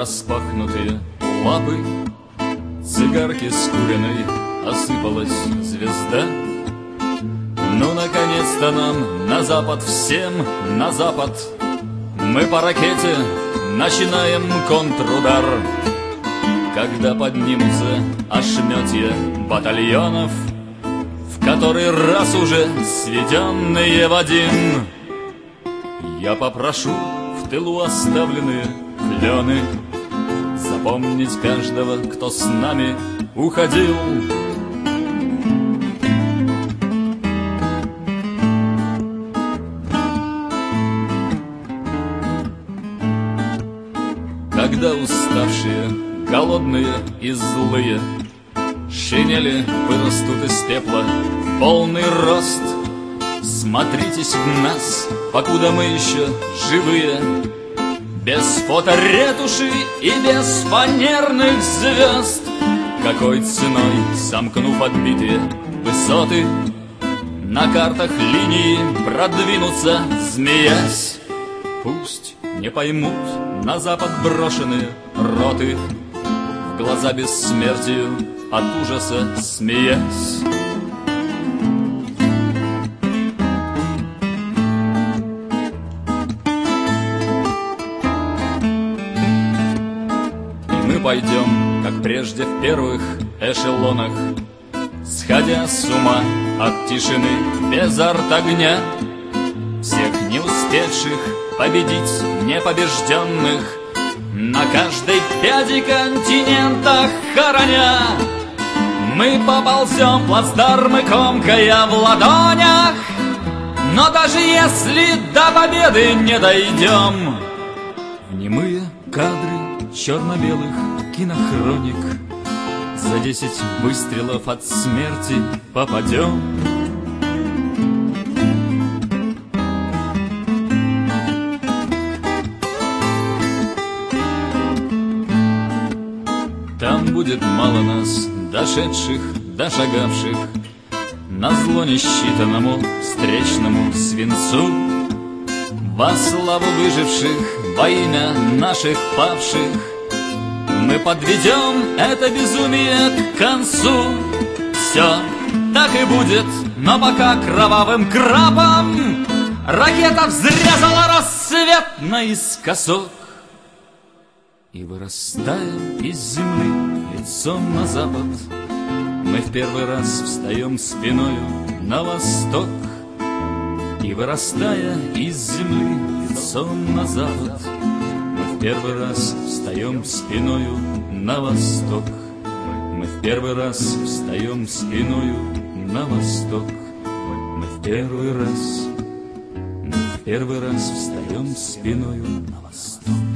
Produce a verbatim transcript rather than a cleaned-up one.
распахнутые лапы, цигарки скуренной осыпалась звезда. Ну, наконец-то нам на запад, всем на запад. Мы по ракете начинаем контрудар. Когда поднимутся ошметья батальонов, в который раз уже сведенные в один, я попрошу в тылу оставленные клены запомнить каждого, кто с нами уходил. Когда уставшие, голодные и злые шинели вырастут из пепла в полный рост, смотритесь в нас, покуда мы еще живые, без фоторетуши и без фанерных звезд. Какой ценой, сомкнув отбитые высоты, на картах линии продвинутся, змеясь. Пусть не поймут на запад брошенные роты, в глаза бессмертию от ужаса смеясь. И мы пойдем, как прежде в первых эшелонах, сходя с ума от тишины без арт-огня, всех не успевших победить непобежденных, на каждой пяди континентах хороня. Мы поползем плацдармы, комкая в ладонях, но даже если до победы не дойдем, в немые кадры черно-белых кинохроник за десять выстрелов от смерти попадем. Там будет мало нас, дошедших, дошагавших, назло несчитанному встречному свинцу. Во славу выживших, во имя наших павших, мы подведем это безумие к концу. Все так и будет, но пока кровавым крапом ракета взрезала рассвет наискосок. И вырастая из земли лицом на запад, мы в первый раз встаем спиною на восток. И вырастая из земли лицом на запад, мы в первый раз встаем спиною на восток. Мы в первый раз встаем спиною на восток. Мы в первый раз, мы в первый раз встаем спиною на восток.